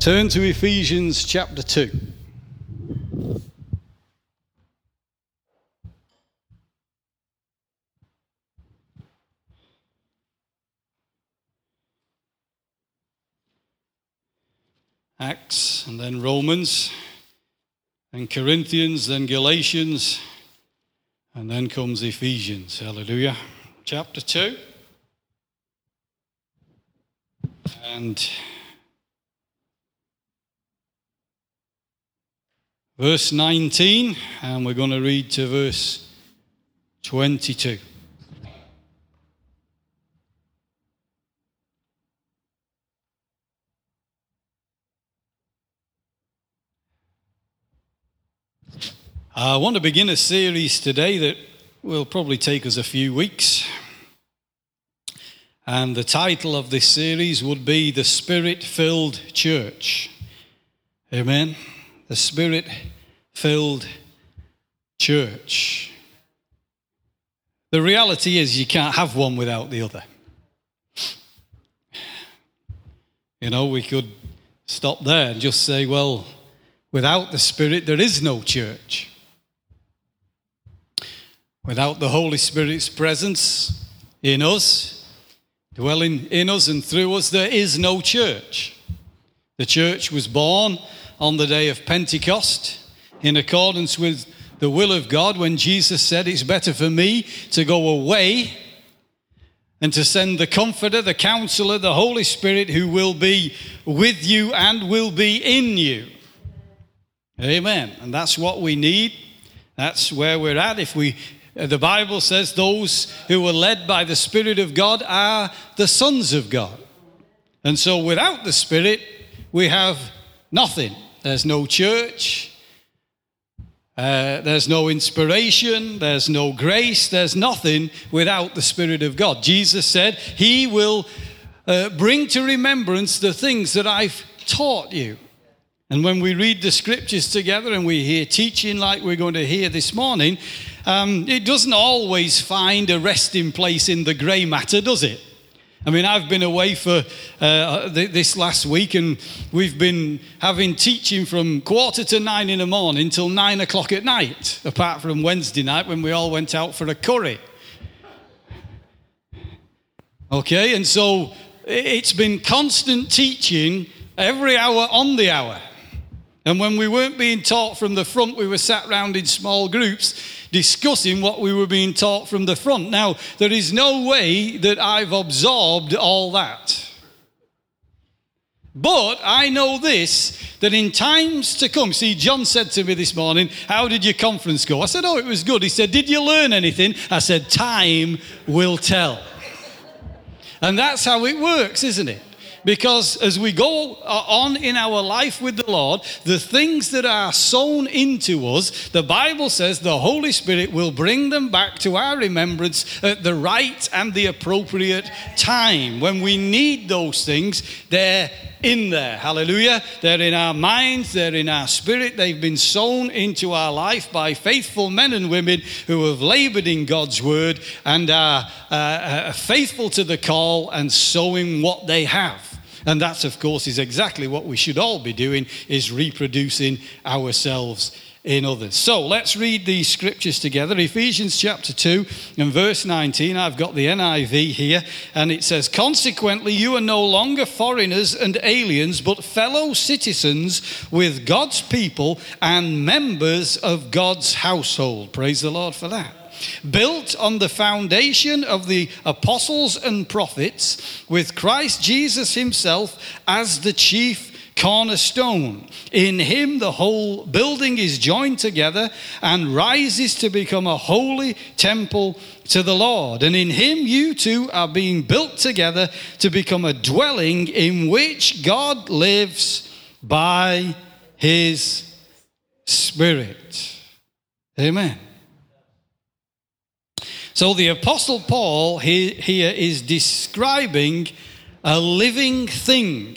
Turn to Ephesians chapter 2. Acts, and then Romans, then Corinthians, then Galatians, and then comes Ephesians. Hallelujah. Chapter 2. And verse 19, and we're going to read to verse 22. I want to begin a series today that will probably take us a few weeks. And the title of this series would be The Spirit-Filled Church. Amen. The Spirit-Filled Church. The reality is you can't have one without the other. You know, we could stop there and just say, well, without the Spirit, there is no church. Without the Holy Spirit's presence in us, dwelling in us and through us, there is no church. The church was born on the day of Pentecost in accordance with the will of God when Jesus said, it's better for me to go away and to send the Comforter, the Counselor, the Holy Spirit who will be with you and will be in you. Amen. And that's what we need. That's where we're at. The Bible says those who are led by the Spirit of God are the sons of God. And so without the Spirit, we have nothing. There's no church. There's no inspiration. There's no grace. There's nothing without the Spirit of God. Jesus said, He will bring to remembrance the things that I've taught you. And when we read the scriptures together and we hear teaching like we're going to hear this morning, it doesn't always find a resting place in the grey matter, does it? I mean, I've been away for this last week, and we've been having teaching from 8:45 in the morning till 9 o'clock at night, apart from Wednesday night when we all went out for a curry. Okay, and so it's been constant teaching every hour on the hour. And when we weren't being taught from the front, we were sat round in small groups discussing what we were being taught from the front. Now, there is no way that I've absorbed all that. But I know this, that in times to come, see, John said to me this morning, how did your conference go? I said, oh, it was good. He said, did you learn anything? I said, time will tell. And that's how it works, isn't it? Because as we go on in our life with the Lord, the things that are sown into us, the Bible says the Holy Spirit will bring them back to our remembrance at the right and the appropriate time. When we need those things, they're in there. Hallelujah. They're in our minds, they're in our spirit. They've been sown into our life by faithful men and women who have labored in God's word and are faithful to the call and sowing what they have. And that, of course, is exactly what we should all be doing, is reproducing ourselves in others. So let's read these scriptures together. Ephesians chapter 2 and verse 19. I've got the NIV here, and it says, consequently, you are no longer foreigners and aliens, but fellow citizens with God's people and members of God's household. Praise the Lord for that. Built on the foundation of the apostles and prophets, with Christ Jesus himself as the chief cornerstone. In him the whole building is joined together and rises to become a holy temple to the Lord. And in him you two are being built together to become a dwelling in which God lives by his Spirit. Amen. So the Apostle Paul here is describing a living thing,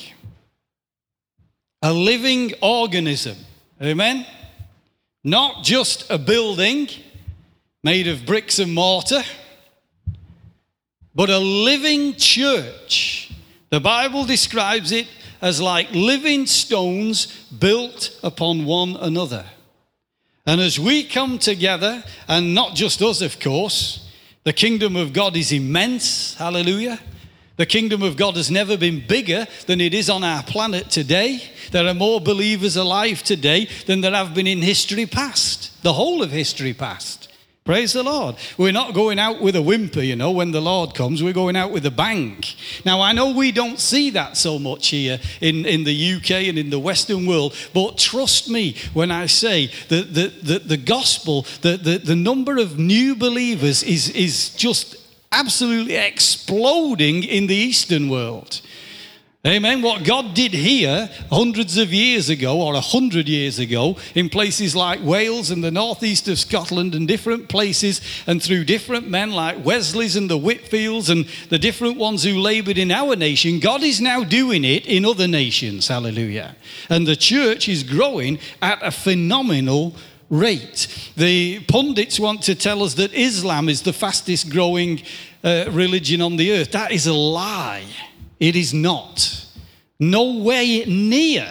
a living organism. Amen? Not just a building made of bricks and mortar, but a living church. The Bible describes it as like living stones built upon one another. And as we come together, and not just us, of course, the kingdom of God is immense, hallelujah. The kingdom of God has never been bigger than it is on our planet today. There are more believers alive today than there have been in history past, the whole of history past. Praise the Lord. We're not going out with a whimper, when the Lord comes. We're going out with a bang. Now, I know we don't see that so much here in the UK and in the Western world, but trust me when I say that the gospel, the number of new believers is just absolutely exploding in the Eastern world. Amen. What God did here hundreds of years ago, or 100 years ago, in places like Wales and the northeast of Scotland and different places, and through different men like Wesley's and the Whitfields and the different ones who labored in our nation, God is now doing it in other nations. Hallelujah. And the church is growing at a phenomenal rate. The pundits want to tell us that Islam is the fastest growing religion on the earth. That is a lie. It is not. No way near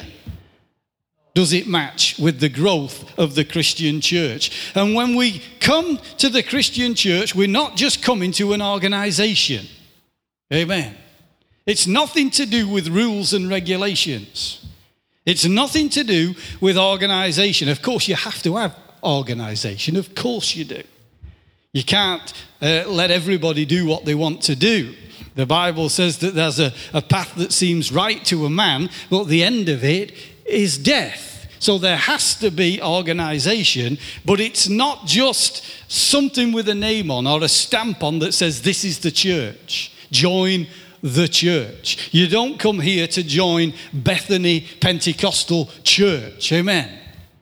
does it match with the growth of the Christian church. And when we come to the Christian church, we're not just coming to an organization. Amen. It's nothing to do with rules and regulations. It's nothing to do with organization. Of course, you have to have organization. Of course you do. You can't let everybody do what they want to do. The Bible says that there's a path that seems right to a man, but the end of it is death. So there has to be organization, but it's not just something with a name on or a stamp on that says this is the church. Join the church. You don't come here to join Bethany Pentecostal Church. Amen.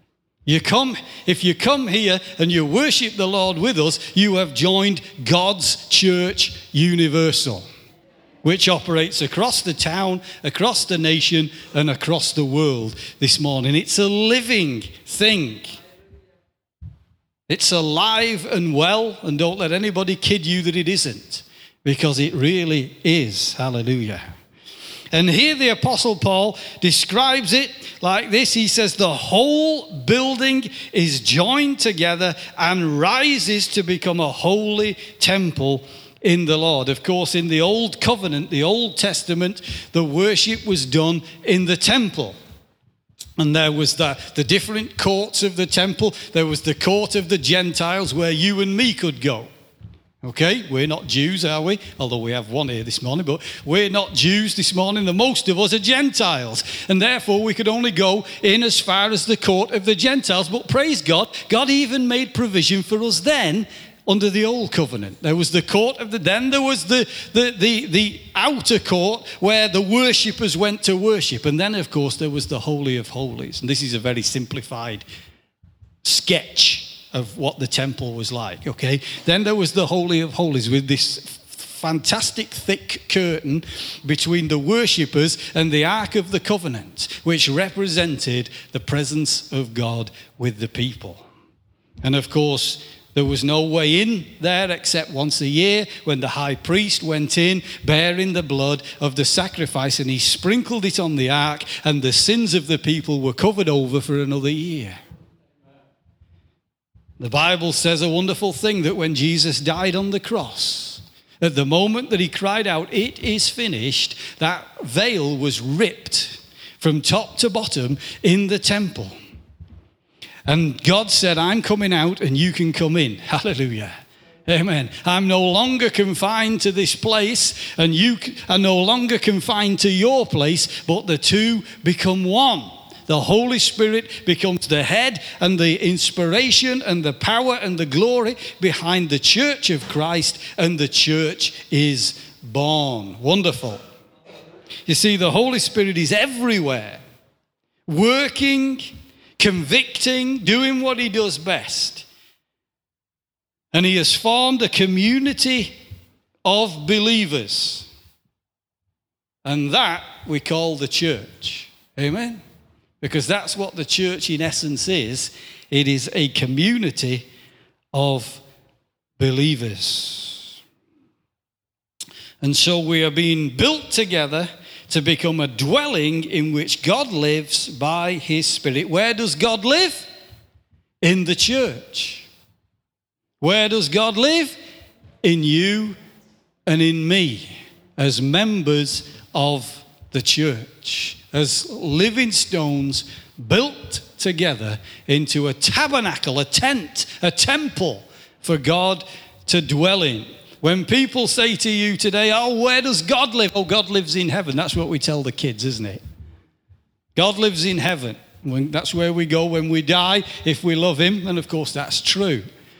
If you come here and you worship the Lord with us, you have joined God's church universal, which operates across the town, across the nation, and across the world this morning. It's a living thing. It's alive and well, and don't let anybody kid you that it isn't, because it really is. Hallelujah. And here the Apostle Paul describes it like this. He says, the whole building is joined together and rises to become a holy temple in the Lord. Of course, in the Old Covenant, the Old Testament, the worship was done in the temple. And there was the different courts of the temple. There was the court of the Gentiles where you and me could go. Okay, we're not Jews, are we? Although we have one here this morning, but we're not Jews this morning. The most of us are Gentiles. And therefore, we could only go in as far as the court of the Gentiles. But praise God, God even made provision for us then under the old covenant. There was the court of then there was the outer court where the worshippers went to worship. And then, of course, there was the Holy of Holies. And this is a very simplified sketch of what the temple was like, okay? Then there was the Holy of Holies with this fantastic thick curtain between the worshippers and the Ark of the Covenant, which represented the presence of God with the people. And of course, there was no way in there except once a year when the high priest went in bearing the blood of the sacrifice, and he sprinkled it on the ark, and the sins of the people were covered over for another year. The Bible says a wonderful thing, that when Jesus died on the cross, at the moment that he cried out, "It is finished," that veil was ripped from top to bottom in the temple. And God said, "I'm coming out and you can come in." Hallelujah. Amen. I'm no longer confined to this place, and you are no longer confined to your place, but the two become one. The Holy Spirit becomes the head and the inspiration and the power and the glory behind the church of Christ, and the church is born. Wonderful. You see, the Holy Spirit is everywhere, working, convicting, doing what he does best. And he has formed a community of believers. And that we call the church. Amen? Because that's what the church in essence is. It is a community of believers. And so we are being built together to become a dwelling in which God lives by his Spirit. Where does God live? In the church. Where does God live? In you and in me, as members of the church, as living stones built together into a tabernacle, a tent, a temple for God to dwell in. When people say to you today, oh, where does God live? Oh, God lives in heaven. That's what we tell the kids, isn't it? God lives in heaven. That's where we go when we die, if we love him. And of course, that's true.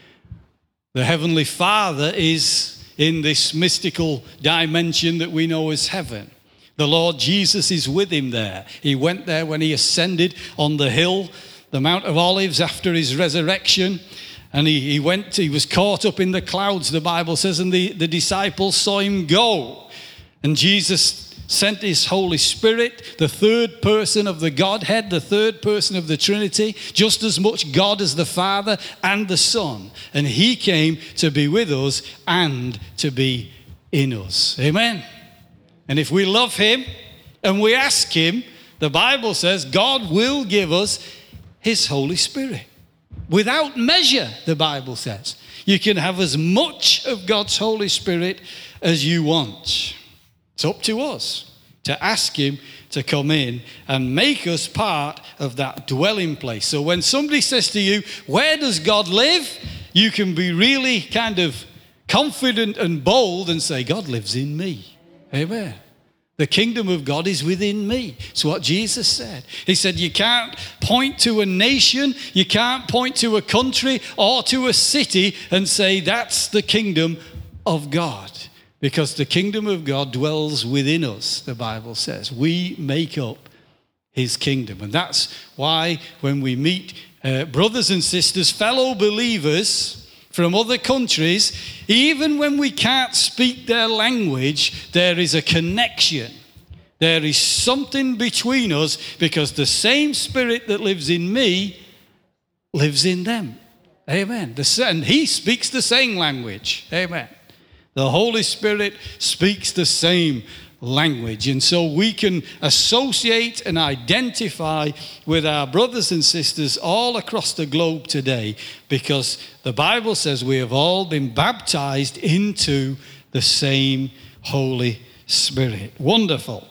The Heavenly Father is in this mystical dimension that we know as heaven. The Lord Jesus is with him there. He went there when he ascended on the hill, the Mount of Olives, after his resurrection. And he was caught up in the clouds, the Bible says, and the disciples saw him go. And Jesus sent his Holy Spirit, the third person of the Godhead, the third person of the Trinity, just as much God as the Father and the Son. And he came to be with us and to be in us. Amen. And if we love him and we ask him, the Bible says God will give us his Holy Spirit. Without measure, the Bible says. You can have as much of God's Holy Spirit as you want. It's up to us to ask him to come in and make us part of that dwelling place. So when somebody says to you, where does God live? You can be really kind of confident and bold and say, God lives in me. Amen. The kingdom of God is within me. It's what Jesus said. He said you can't point to a nation, you can't point to a country or to a city and say that's the kingdom of God. Because the kingdom of God dwells within us, the Bible says. We make up his kingdom. And that's why when we meet brothers and sisters, fellow believers from other countries, even when we can't speak their language, there is a connection. There is something between us because the same Spirit that lives in me lives in them. Amen. And he speaks the same language. Amen. The Holy Spirit speaks the same language. And so we can associate and identify with our brothers and sisters all across the globe today because the Bible says we have all been baptized into the same Holy Spirit. Wonderful.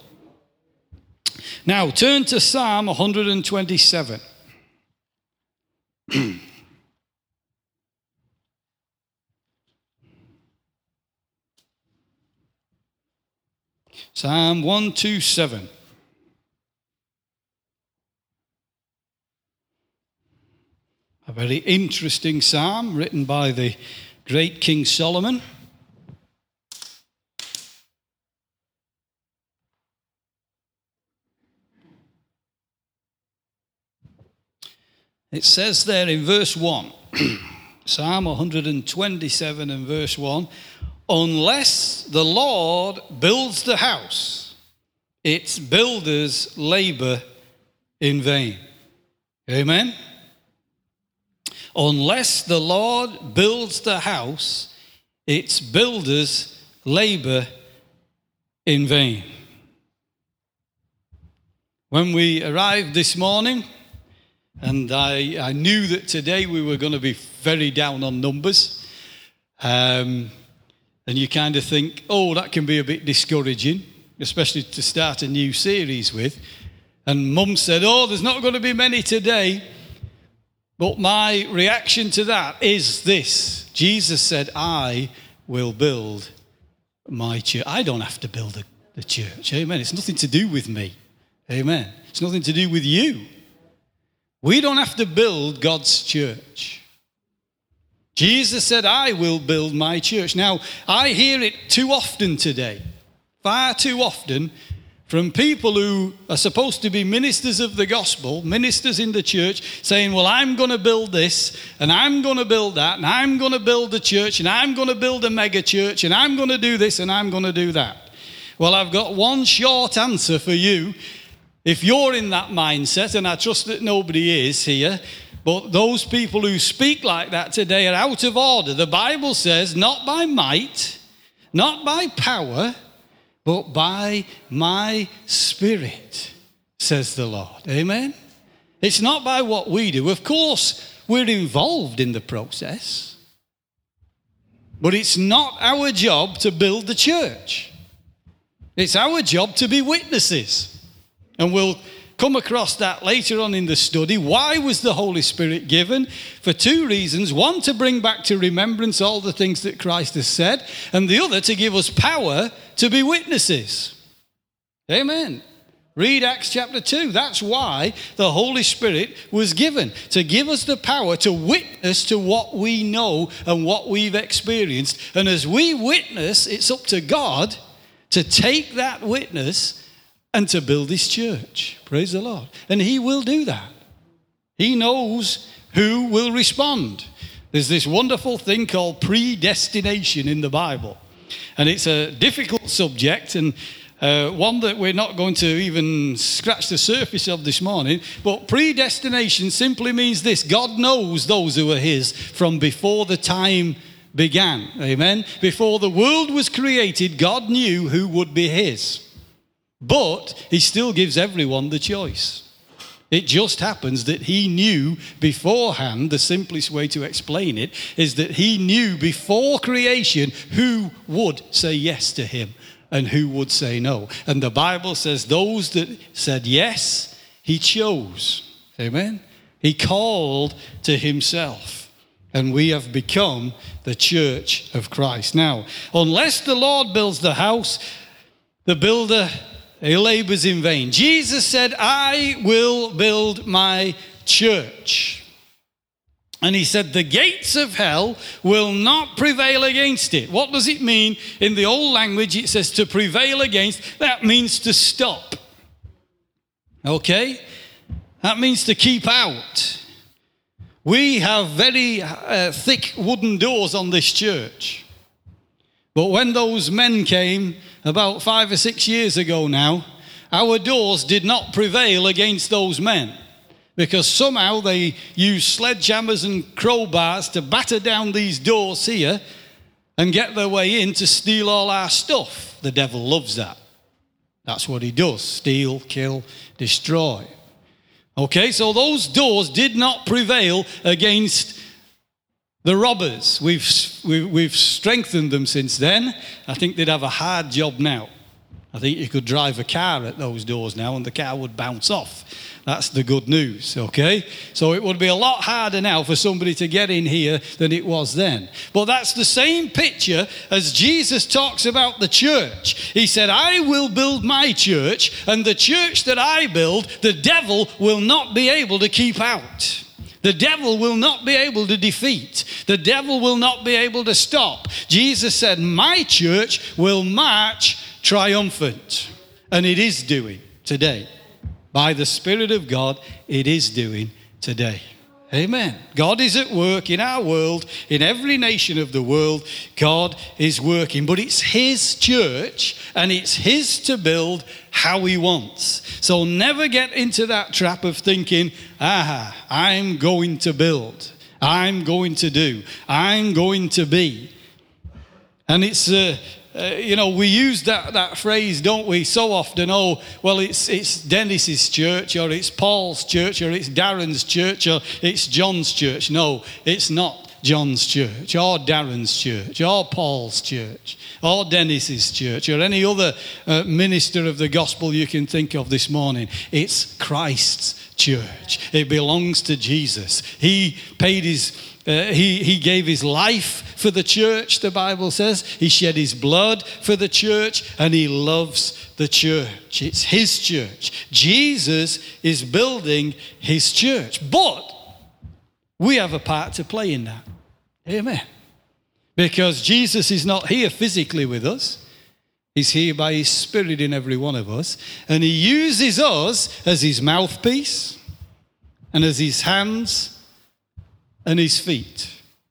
Now turn to Psalm 127. Psalm 127. A very interesting psalm written by the great King Solomon. It says there in verse 1, Psalm 127 and verse 1, unless the Lord builds the house, its builders labor in vain. Amen? Unless the Lord builds the house, its builders labor in vain. When we arrived this morning, and I knew that today we were going to be very down on numbers, and you kind of think, oh, that can be a bit discouraging, especially to start a new series with. And Mum said, oh, there's not going to be many today. But my reaction to that is this. Jesus said, I will build my church. I don't have to build the church. Amen. It's nothing to do with me. Amen. It's nothing to do with you. We don't have to build God's church. Jesus said, I will build my church. Now, I hear it too often today, far too often, from people who are supposed to be ministers of the gospel, ministers in the church, saying, well, I'm going to build this, and I'm going to build that, and I'm going to build a church, and I'm going to build a mega church, and I'm going to do this, and I'm going to do that. Well, I've got one short answer for you. If you're in that mindset, and I trust that nobody is here, but those people who speak like that today are out of order. The Bible says, not by might, not by power, but by my Spirit, says the Lord. Amen? It's not by what we do. Of course, we're involved in the process, but it's not our job to build the church. It's our job to be witnesses. And we'll come across that later on in the study. Why was the Holy Spirit given? For two reasons. One, to bring back to remembrance all the things that Christ has said, and the other, to give us power to be witnesses. Amen. Read Acts chapter 2. That's why the Holy Spirit was given, to give us the power to witness to what we know and what we've experienced. And as we witness, it's up to God to take that witness and to build his church. Praise the Lord. And he will do that. He knows who will respond. There's this wonderful thing called predestination in the Bible. And it's a difficult subject, and one that we're not going to even scratch the surface of this morning. But predestination simply means this: God knows those who are his from before the time began. Amen. Before the world was created, God knew who would be his. But he still gives everyone the choice. It just happens that he knew beforehand. The simplest way to explain it is that he knew before creation who would say yes to him and who would say no. And the Bible says those that said yes, he chose. Amen. He called to himself. And we have become the church of Christ. Now, unless the Lord builds the house, the builder, he labors in vain. Jesus said, I will build my church. And he said, the gates of hell will not prevail against it. What does it mean? In the old language, it says to prevail against. That means to stop. Okay? That means to keep out. We have very thick wooden doors on this church. But when those men came about 5 or 6 years ago now, our doors did not prevail against those men, because somehow they used sledgehammers and crowbars to batter down these doors here and get their way in to steal all our stuff. The devil loves that. That's what he does: steal, kill, destroy. Okay, so those doors did not prevail against the robbers. We've strengthened them since then. I think they'd have a hard job now. I think you could drive a car at those doors now and the car would bounce off. That's the good news, okay? So it would be a lot harder now for somebody to get in here than it was then. But that's the same picture as Jesus talks about the church. He said, I will build my church, and the church that I build, the devil will not be able to keep out. The devil will not be able to defeat. The devil will not be able to stop. Jesus said, my church will march triumphant. And it is doing today. By the Spirit of God, it is doing today. Amen. God is at work in our world, in every nation of the world. God is working. But it's his church, and it's his to build how he wants. So never get into that trap of thinking, I'm going to build. I'm going to do. I'm going to be. And it's... we use that phrase, don't we, so often? Oh, well, it's Dennis's church, or it's Paul's church, or it's Darren's church, or it's John's church. No, it's not John's church, or Darren's church, or Paul's church, or Dennis's church, or any other minister of the gospel you can think of this morning. It's Christ's church. It belongs to Jesus. He paid he gave his life for the church, the Bible says. He shed his blood for the church, and he loves the church. It's his church. Jesus is building his church. But we have a part to play in that. Amen. Because Jesus is not here physically with us. He's here by his Spirit in every one of us. And he uses us as his mouthpiece and as his hands and his feet.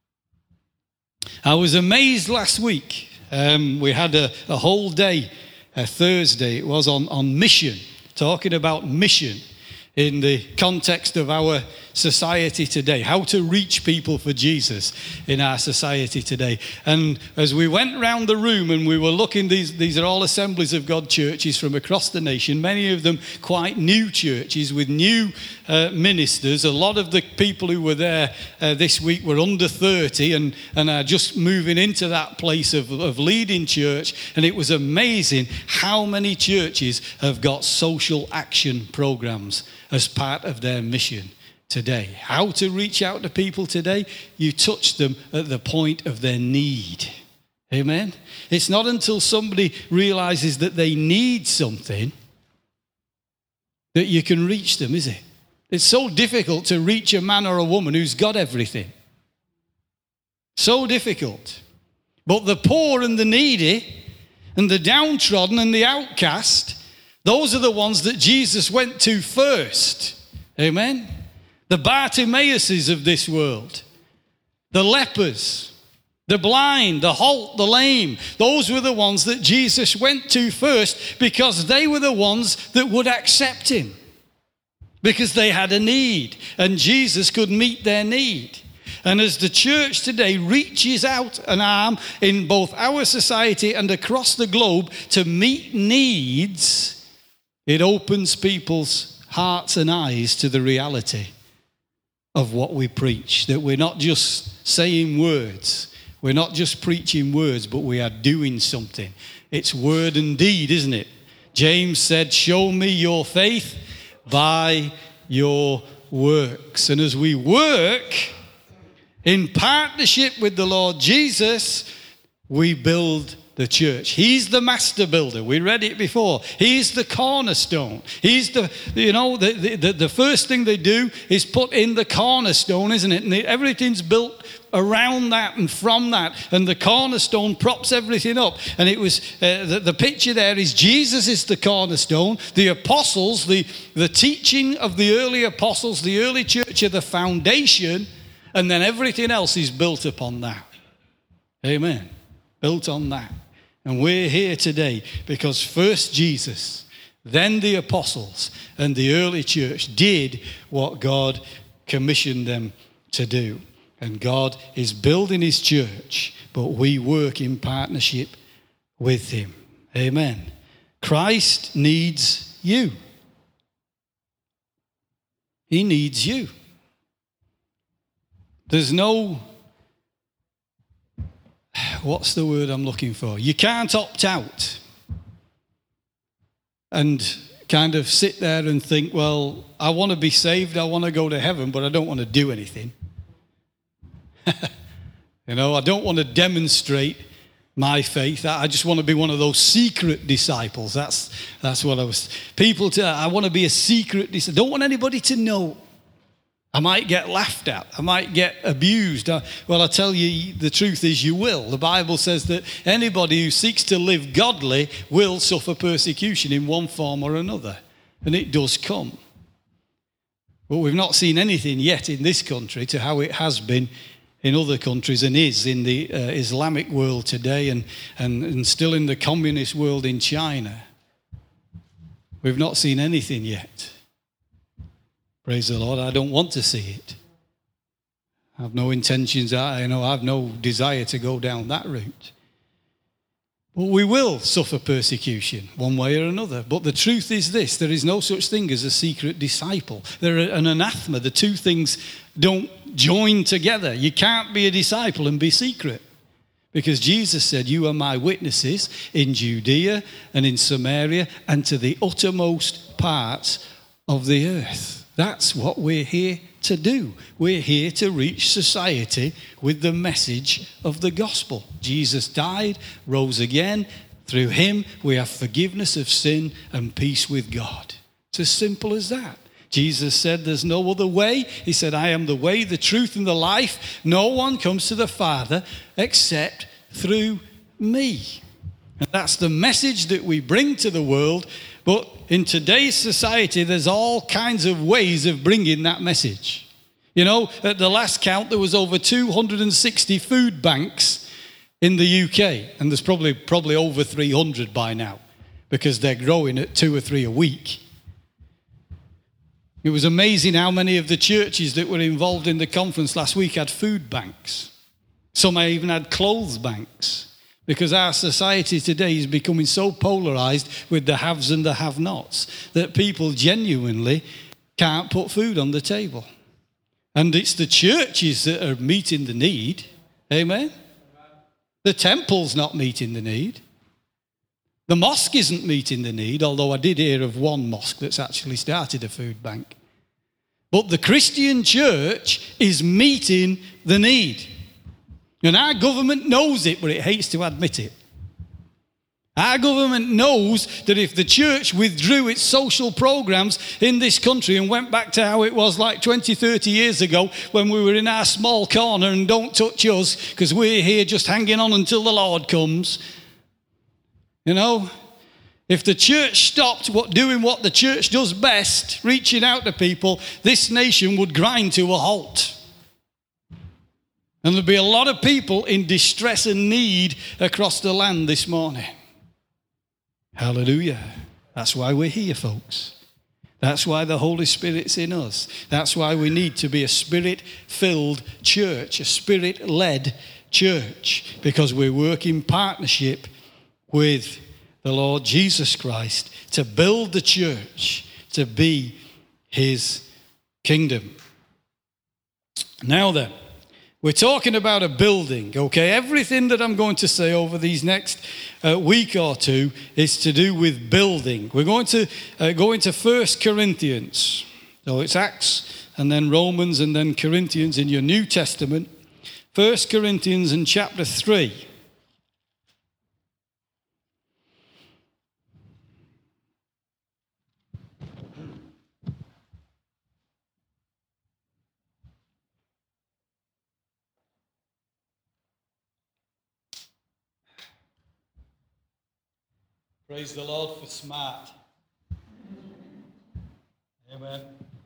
I was amazed last week. We had a whole day, a Thursday, it was on mission, talking about mission. in the context of our society today, how to reach people for Jesus in our society today. And as we went around the room and we were looking, these are all Assemblies of God churches from across the nation, many of them quite new churches with new ministers. A lot of the people who were there this week were under 30 and are just moving into that place of leading church. And it was amazing how many churches have got social action programs as part of their mission today. How to reach out to people today? You touch them at the point of their need. Amen? It's not until somebody realizes that they need something that you can reach them, is it? It's so difficult to reach a man or a woman who's got everything. So difficult. But the poor and the needy and the downtrodden and the outcast, those are the ones that Jesus went to first. Amen? The Bartimaeuses of this world, the lepers, the blind, the halt, the lame. Those were the ones that Jesus went to first because they were the ones that would accept him. Because they had a need and Jesus could meet their need. And as the church today reaches out an arm in both our society and across the globe to meet needs, it opens people's hearts and eyes to the reality of what we preach. That we're not just saying words. We're not just preaching words, but we are doing something. It's word and deed, isn't it? James said, show me your faith by your works. And as we work in partnership with the Lord Jesus, we build the church. He's the master builder. We read it before. He's the cornerstone. He's the first thing they do is put in the cornerstone, isn't it? And everything's built around that and from that. And the cornerstone props everything up. And it was, the picture there is Jesus is the cornerstone. The apostles, the teaching of the early apostles, the early church are the foundation. And then everything else is built upon that. Amen. Built on that. And we're here today because first Jesus, then the apostles and the early church did what God commissioned them to do. And God is building his church, but we work in partnership with him. Amen. Christ needs you. He needs you. There's no... what's the word I'm looking for? You can't opt out and kind of sit there and think, well, I want to be saved, I want to go to heaven, but I don't want to do anything. I don't want to demonstrate my faith. I just want to be one of those secret disciples. That's what I was... I want to be a secret disciple. Don't want anybody to know. I might get laughed at. I might get abused. Well, I tell you, the truth is you will. The Bible says that anybody who seeks to live godly will suffer persecution in one form or another. And it does come. But we've not seen anything yet in this country to how it has been in other countries and is in the Islamic world today and still in the communist world in China. We've not seen anything yet. Praise the Lord. I don't want to see it. I have no intentions. I have no desire to go down that route. But we will suffer persecution one way or another. But the truth is this: there is no such thing as a secret disciple. They're an anathema. The two things don't join together. You can't be a disciple and be secret. Because Jesus said, you are my witnesses in Judea and in Samaria and to the uttermost parts of the earth. That's what we're here to do. We're here to reach society with the message of the gospel. Jesus died, rose again. Through him, we have forgiveness of sin and peace with God. It's as simple as that. Jesus said there's no other way. He said, I am the way, the truth, and the life. No one comes to the Father except through me. And that's the message that we bring to the world. But in today's society, there's all kinds of ways of bringing that message. At the last count, there was over 260 food banks in the UK. And there's probably over 300 by now because they're growing at 2 or 3 a week. It was amazing how many of the churches that were involved in the conference last week had food banks. Some even had clothes banks, because our society today is becoming so polarized with the haves and the have-nots that people genuinely can't put food on the table. And it's the churches that are meeting the need. Amen? The temple's not meeting the need. The mosque isn't meeting the need, although I did hear of one mosque that's actually started a food bank. But the Christian church is meeting the need. And our government knows it, but it hates to admit it. Our government knows that if the church withdrew its social programs in this country and went back to how it was like 20, 30 years ago when we were in our small corner and don't touch us because we're here just hanging on until the Lord comes. You know, if the church stopped doing what the church does best, reaching out to people, this nation would grind to a halt. And there'd be a lot of people in distress and need across the land this morning. Hallelujah. That's why we're here, folks. That's why the Holy Spirit's in us. That's why we need to be a Spirit-filled church, a Spirit-led church, because we work in partnership with the Lord Jesus Christ to build the church to be his kingdom. Now then, we're talking about a building, okay? Everything that I'm going to say over these next week or two is to do with building. We're going to go into 1 Corinthians. So it's Acts and then Romans and then Corinthians in your New Testament. 1 Corinthians in chapter 3. Praise the Lord for smart. Amen.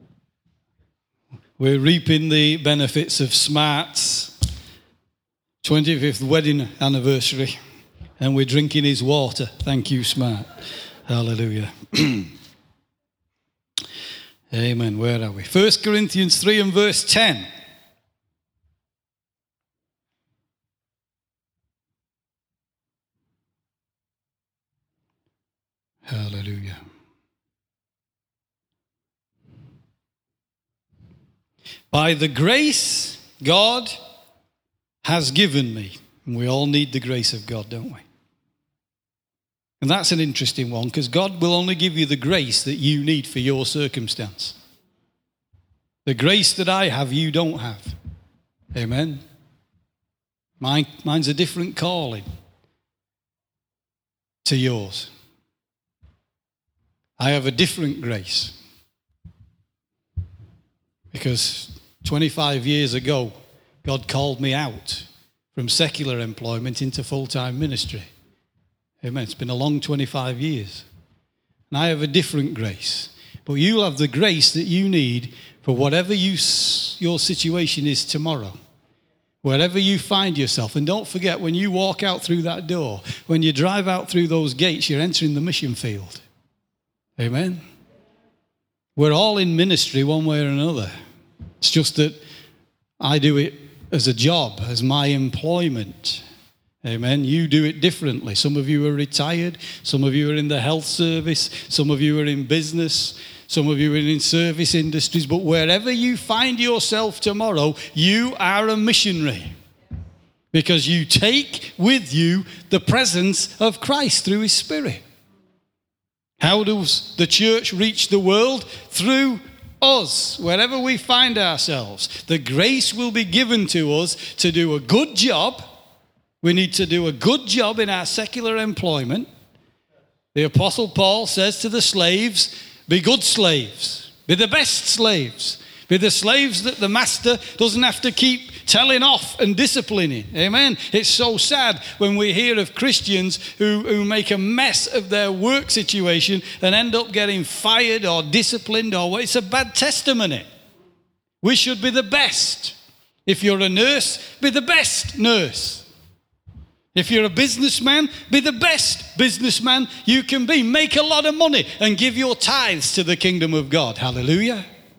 We're reaping the benefits of Smart's 25th wedding anniversary, and we're drinking his water. Thank you, Smart. Hallelujah. Amen. Where are we? 1 Corinthians 3 and verse 10. Hallelujah. By the grace God has given me. And we all need the grace of God, don't we? And that's an interesting one, because God will only give you the grace that you need for your circumstance. The grace that I have, you don't have. Amen. Mine's a different calling to yours. I have a different grace, because 25 years ago, God called me out from secular employment into full-time ministry. Amen. It's been a long 25 years. And I have a different grace. But you'll have the grace that you need for whatever your situation is tomorrow. Wherever you find yourself. And don't forget, when you walk out through that door, when you drive out through those gates, you're entering the mission field. Amen. We're all in ministry one way or another. It's just that I do it as a job, as my employment. Amen. You do it differently. Some of you are retired. Some of you are in the health service. Some of you are in business. Some of you are in service industries. But wherever you find yourself tomorrow, you are a missionary. Because you take with you the presence of Christ through his Spirit. How does the church reach the world? Through us, wherever we find ourselves. The grace will be given to us to do a good job. We need to do a good job in our secular employment. The Apostle Paul says to the slaves, be good slaves. Be the best slaves. Be the slaves that the master doesn't have to keep telling off and disciplining. Amen. It's so sad when we hear of Christians who make a mess of their work situation and end up getting fired or disciplined, or it's a bad testimony. We should be the best. If you're a nurse, be the best nurse. If you're a businessman, be the best businessman you can be. Make a lot of money and give your tithes to the kingdom of God. Hallelujah.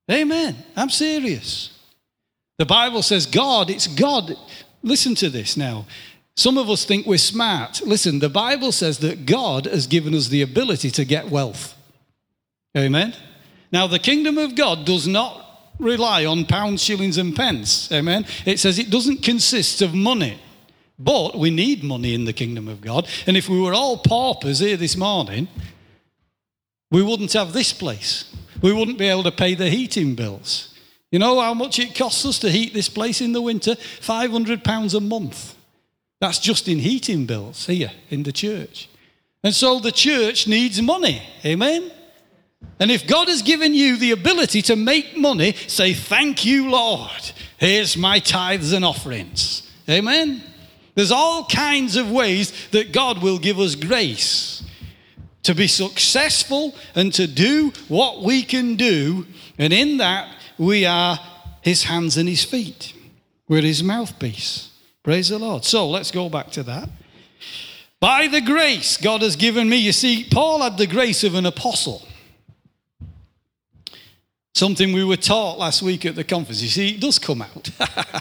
Amen. I'm serious. The Bible says God, it's God. Listen to this now. Some of us think we're smart. Listen, the Bible says that God has given us the ability to get wealth. Amen. Now, the kingdom of God does not rely on pounds, shillings, and pence. Amen. It says it doesn't consist of money. But we need money in the kingdom of God. And if we were all paupers here this morning, we wouldn't have this place. We wouldn't be able to pay the heating bills. You know how much it costs us to heat this place in the winter? £500 a month. That's just in heating bills here in the church. And so the church needs money. Amen? And if God has given you the ability to make money, say, thank you, Lord. Here's my tithes and offerings. Amen? There's all kinds of ways that God will give us grace to be successful and to do what we can do. And in that, we are his hands and his feet. We're his mouthpiece. Praise the Lord. So let's go back to that. By the grace God has given me. You see, Paul had the grace of an apostle. Something we were taught last week at the conference. You see, it does come out.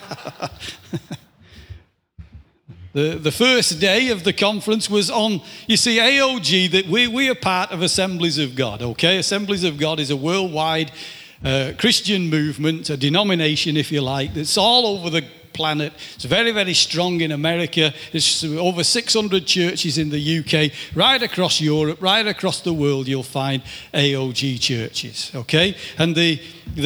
The first day of the conference was on, you see, AOG, that we are part of Assemblies of God, okay? Assemblies of God is a worldwide Christian movement, a denomination, if you like, that's all over the planet. It's very, very strong in America. There's over 600 churches in the UK. Right across Europe, right across the world, you'll find AOG churches, okay? And the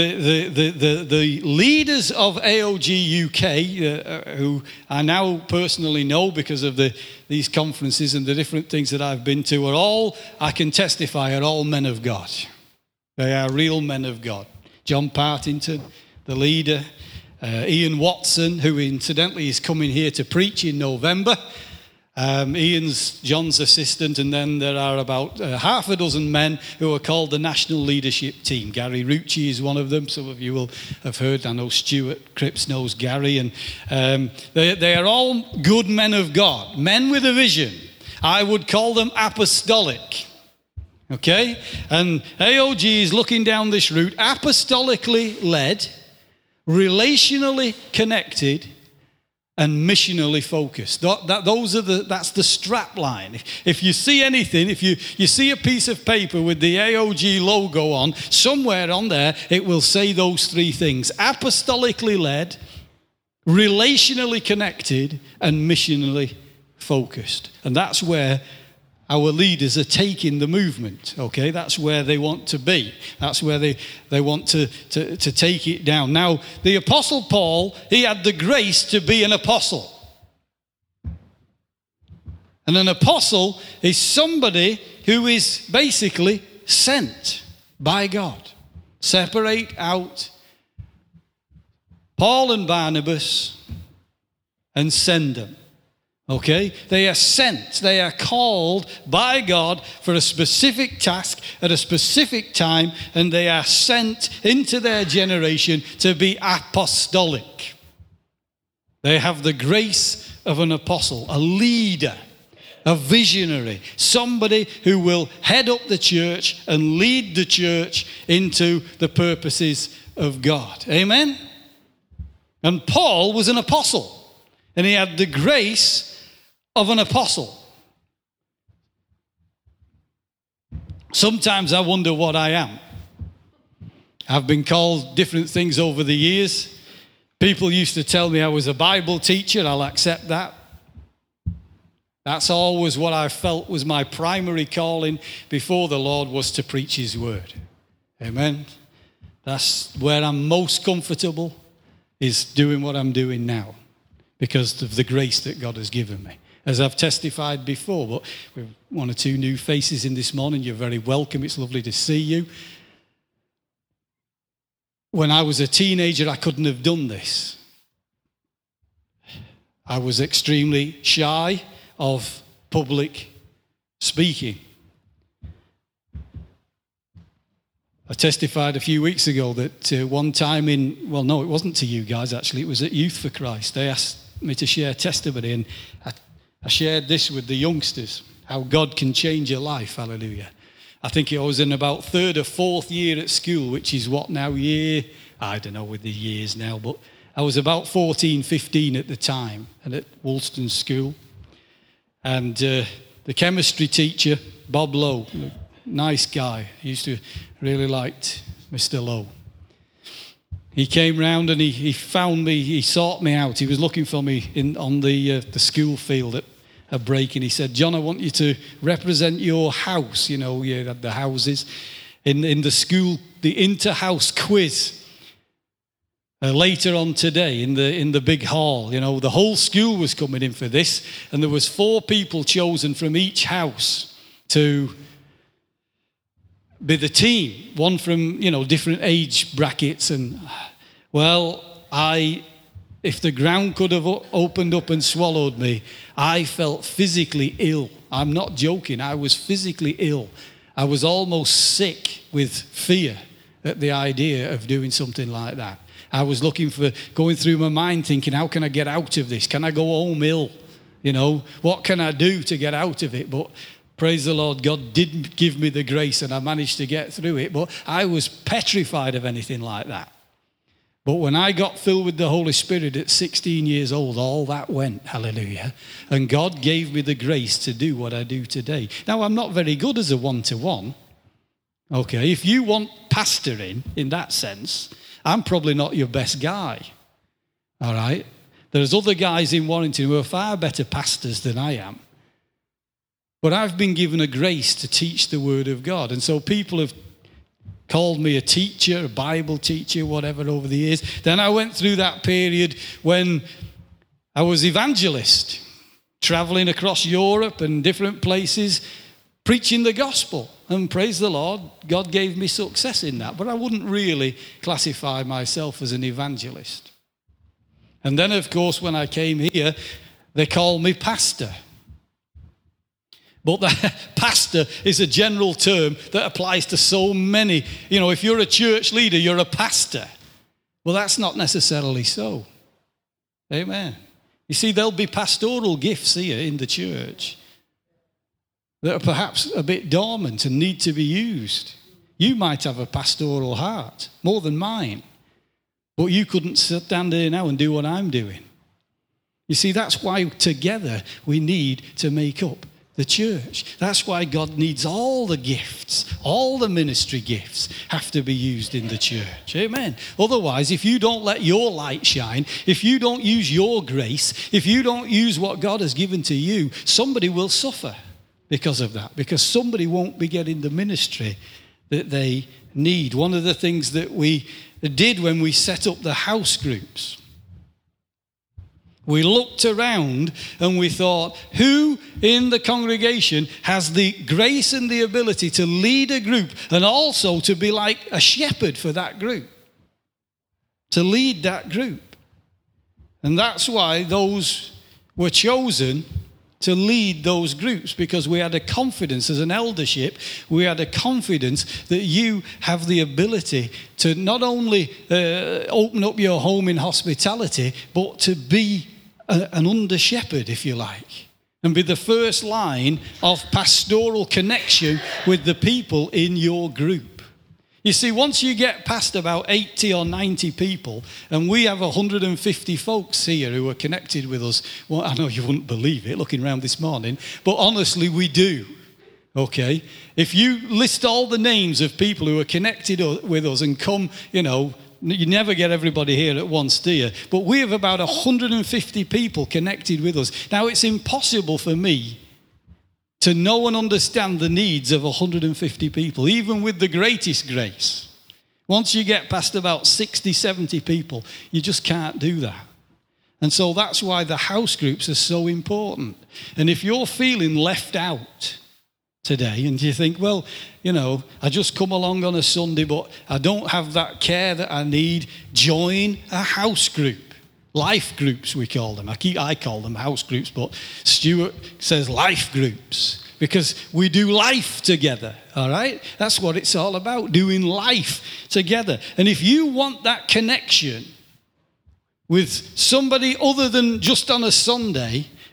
leaders of AOG UK, who I now personally know because of these conferences and the different things that I've been to, are all, I can testify, are all men of God. They are real men of God. John Partington, the leader, Ian Watson, who incidentally is coming here to preach in November. Ian's John's assistant, and then there are about half a dozen men who are called the National Leadership Team. Gary Rucci is one of them. Some of you will have heard. I know Stuart Cripps knows Gary. And they are all good men of God, men with a vision. I would call them apostolic. Okay? And AOG is looking down this route, apostolically led, relationally connected, and missionally focused. That's the strap line. If you see anything, if you see a piece of paper with the AOG logo on, somewhere on there, it will say those three things. Apostolically led, relationally connected, and missionally focused. And that's where our leaders are taking the movement, okay? That's where they want to be. That's where they want to take it down. Now, the Apostle Paul, he had the grace to be an apostle. And an apostle is somebody who is basically sent by God. Separate out Paul and Barnabas and send them. Okay? They are sent. They are called by God for a specific task at a specific time, and they are sent into their generation to be apostolic. They have the grace of an apostle, a leader, a visionary, somebody who will head up the church and lead the church into the purposes of God. Amen? And Paul was an apostle, and he had the grace of an apostle. Sometimes I wonder what I am. I've been called different things over the years. People used to tell me I was a Bible teacher. I'll accept that. That's always what I felt was my primary calling before the Lord, was to preach his word. Amen. That's where I'm most comfortable, is doing what I'm doing now, because of the grace that God has given me. As I've testified before, but we've one or two new faces in this morning. You're very welcome. It's lovely to see you. When I was a teenager, I couldn't have done this. I was extremely shy of public speaking. I testified a few weeks ago that one time it wasn't to you guys actually, it was at Youth for Christ. They asked me to share testimony, and I shared this with the youngsters, how God can change your life, hallelujah. I think I was in about third or fourth year at school, which is what now year? I don't know with the years now, but I was about 14, 15 at the time, and at Woolston School. And the chemistry teacher, Bob Lowe, nice guy. He used to really liked Mr. Lowe. He came round and he found me, he sought me out. He was looking for me on the school field at a break, and he said, John, I want you to represent your house. You know, you had the houses in the school, the inter-house quiz. Later on today in the big hall, you know, the whole school was coming in for this, and there was 4 people chosen from each house to be the team, one from, you know, different age brackets. And well, if the ground could have opened up and swallowed me, I felt physically ill. I'm not joking. I was physically ill. I was almost sick with fear at the idea of doing something like that. I was going through my mind thinking, how can I get out of this? Can I go home ill? You know, what can I do to get out of it? But praise the Lord, God did give me the grace and I managed to get through it. But I was petrified of anything like that. But when I got filled with the Holy Spirit at 16 years old, all that went, hallelujah. And God gave me the grace to do what I do today. Now, I'm not very good as a one-to-one. Okay, if you want pastoring in that sense, I'm probably not your best guy, all right? There's other guys in Warrington who are far better pastors than I am. But I've been given a grace to teach the Word of God. And so people have called me a teacher, a Bible teacher, whatever, over the years. Then I went through that period when I was evangelist, traveling across Europe and different places, preaching the gospel. And praise the Lord, God gave me success in that. But I wouldn't really classify myself as an evangelist. And then, of course, when I came here, they called me pastor. But the pastor is a general term that applies to so many. You know, if you're a church leader, you're a pastor. Well, that's not necessarily so. Amen. You see, there'll be pastoral gifts here in the church that are perhaps a bit dormant and need to be used. You might have a pastoral heart, more than mine, but you couldn't stand here now and do what I'm doing. You see, that's why together we need to make up the church. That's why God needs all the gifts, all the ministry gifts have to be used in the church. Amen. Otherwise, if you don't let your light shine, if you don't use your grace, if you don't use what God has given to you, somebody will suffer because of that, because somebody won't be getting the ministry that they need. One of the things that we did when we set up the house groups, we looked around and we thought, who in the congregation has the grace and the ability to lead a group and also to be like a shepherd for that group, to lead that group? And that's why those were chosen to lead those groups, because we had a confidence as an eldership, we had a confidence that you have the ability to not only open up your home in hospitality, but to be an under shepherd, if you like, and be the first line of pastoral connection with the people in your group. You see, once you get past about 80 or 90 people, and we have 150 folks here who are connected with us, well, I know you wouldn't believe it looking around this morning, but honestly, we do. Okay? If you list all the names of people who are connected with us and come, you know, you never get everybody here at once, do you? But we have about 150 people connected with us. Now, it's impossible for me to know and understand the needs of 150 people, even with the greatest grace. Once you get past about 60, 70 people, you just can't do that. And so that's why the house groups are so important. And if you're feeling left out today and you think, well, you know, I just come along on a Sunday, but I don't have that care that I need, join a house group. Life groups, we call them. I call them house groups, but Stuart says life groups because we do life together, all right? That's what it's all about, doing life together. And if you want that connection with somebody other than just on a Sunday,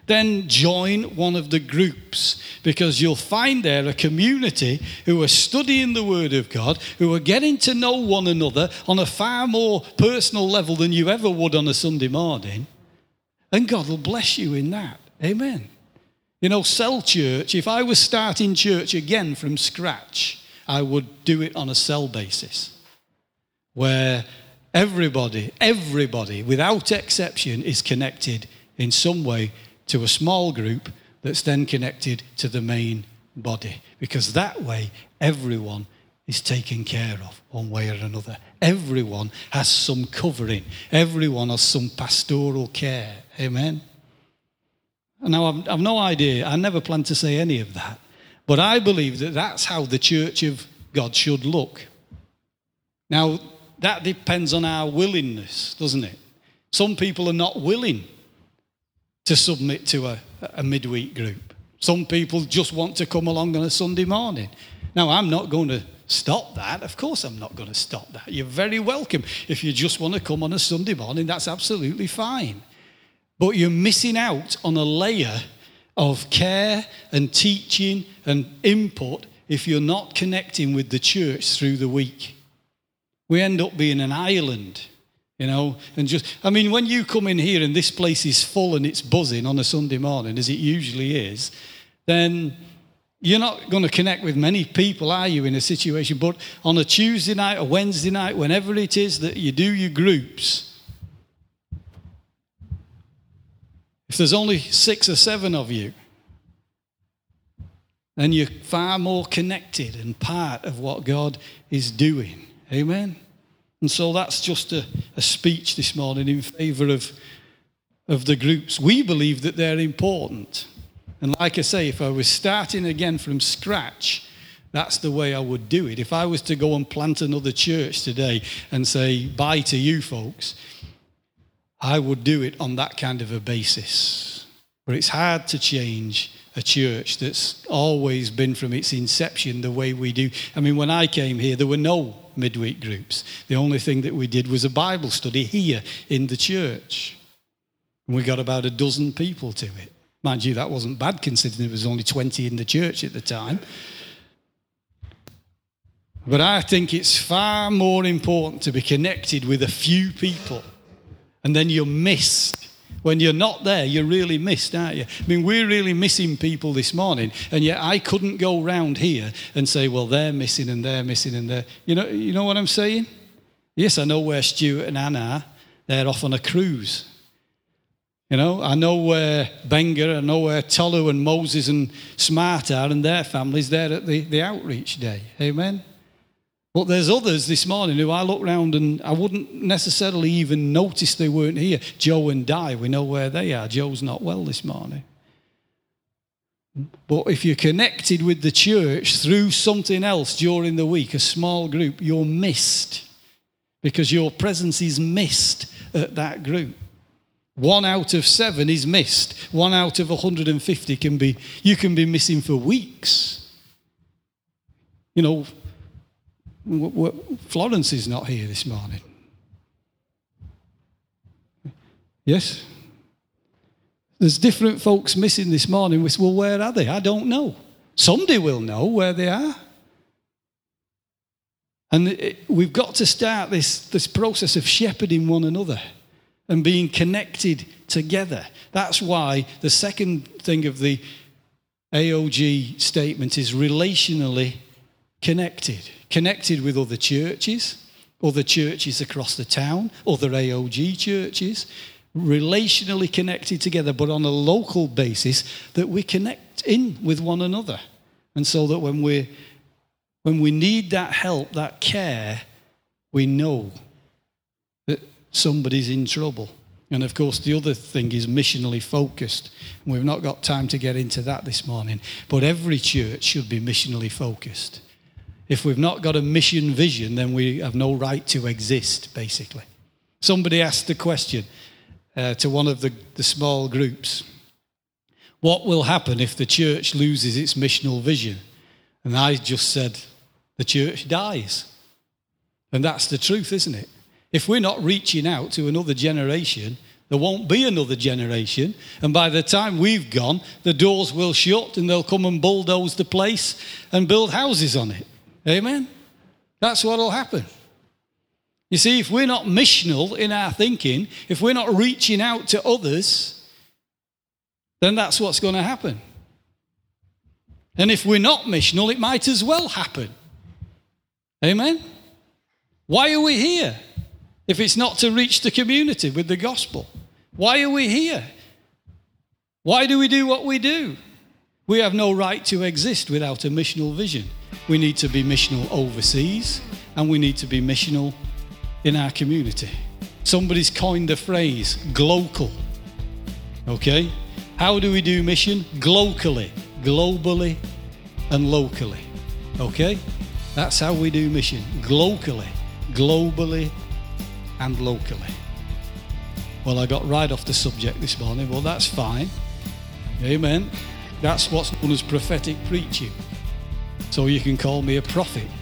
then join one of the groups, because you'll find there a community who are studying the Word of God, who are getting to know one another on a far more personal level than you ever would on a Sunday morning. And God will bless you in that. Amen. You know, cell church, if I was starting church again from scratch, I would do it on a cell basis, where everybody, without exception, is connected in some way to a small group that's then connected to the main body. Because that way, everyone is taken care of one way or another. Everyone has some covering. Everyone has some pastoral care. Amen? Now, I've no idea. I never planned to say any of that. But I believe that that's how the church of God should look. Now, that depends on our willingness, doesn't it? Some people are not willing to submit to a midweek group. Some people just want to come along on a Sunday morning. Now, I'm not going to stop that. Of course I'm not going to stop that. You're very welcome. If you just want to come on a Sunday morning, that's absolutely fine. But you're missing out on a layer of care and teaching and input if you're not connecting with the church through the week. We end up being an island. You know, and when you come in here and this place is full and it's buzzing on a Sunday morning, as it usually is, then you're not going to connect with many people, are you, in a situation? But on a Tuesday night or Wednesday night, whenever it is that you do your groups, if there's only 6 or 7 of you, then you're far more connected and part of what God is doing. Amen? And so that's just a speech this morning in favour of the groups. We believe that they're important. And like I say, if I was starting again from scratch, that's the way I would do it. If I was to go and plant another church today and say bye to you folks, I would do it on that kind of a basis. But it's hard to change a church that's always been from its inception the way we do. I mean, when I came here, there were no midweek groups. The only thing that we did was a Bible study here in the church. And we got about a dozen people to it. Mind you, that wasn't bad considering there was only 20 in the church at the time. But I think it's far more important to be connected with a few people. And then you're missed. When you're not there, you're really missed, aren't you? I mean, we're really missing people this morning, and yet I couldn't go round here and say, well, they're missing and they're missing and they're... You know what I'm saying? Yes, I know where Stuart and Anna are. They're off on a cruise. You know, I know where Benger, I know where Tolu and Moses and Smart are and their families there at the outreach day. Amen? But there's others this morning who I look round and I wouldn't necessarily even notice they weren't here. Joe and Di, we know where they are. Joe's not well this morning. But if you're connected with the church through something else during the week, a small group, you're missed. Because your presence is missed at that group. 1 out of 7 is missed. 1 out of 150 you can be missing for weeks. You know, Florence is not here this morning. Yes? There's different folks missing this morning. Well, where are they? I don't know. Somebody will know where they are. And we've got to start this process of shepherding one another and being connected together. That's why the second thing of the AOG statement is relationally connected. Connected with other churches across the town, other AOG churches, relationally connected together, but on a local basis that we connect in with one another. And so that when we need that help, that care, we know that somebody's in trouble. And of course, the other thing is missionally focused. We've not got time to get into that this morning, but every church should be missionally focused. If we've not got a mission vision, then we have no right to exist, basically. Somebody asked the question to one of the small groups, what will happen if the church loses its missional vision? And I just said, the church dies. And that's the truth, isn't it? If we're not reaching out to another generation, There won't be another generation. And by the time we've gone, the doors will shut and they'll come and bulldoze the place and build houses on it. Amen? That's what will happen. You see, if we're not missional in our thinking, if we're not reaching out to others, then that's what's going to happen. And if we're not missional, it might as well happen. Amen? Why are we here if it's not to reach the community with the gospel? Why are we here? Why do we do what we do? We have no right to exist without a missional vision. We need to be missional overseas, and we need to be missional in our community. Somebody's coined the phrase, glocal. Okay? How do we do mission? Glocally, globally, and locally. Okay? That's how we do mission. Glocally, globally, and locally. Well, I got right off the subject this morning. Well, that's fine. Amen. That's what's known as prophetic preaching. So you can call me a prophet.